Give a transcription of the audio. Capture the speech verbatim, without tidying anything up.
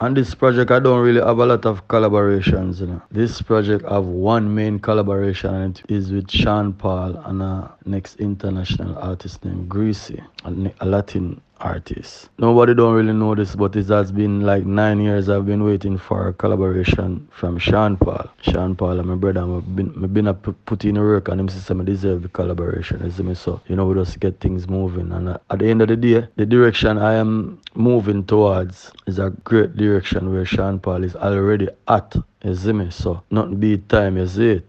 And this project, I don't really have a lot of collaborations. You know. This project have one main collaboration, and it is with Sean Paul and a next international artist named Greasy, a, ne- a Latin artist. Nobody don't really know this, but it has been like nine years I've been waiting for a collaboration from Sean Paul. Sean Paul and my brother, I've been, I've been a pu- put in work and him system, I deserve the collaboration. You see me? So, you know, we just get things moving. And uh, at the end of the day, the direction I am moving towards is a great direction where Sean Paul is already at. You see me? So, nothing beat time, you see it.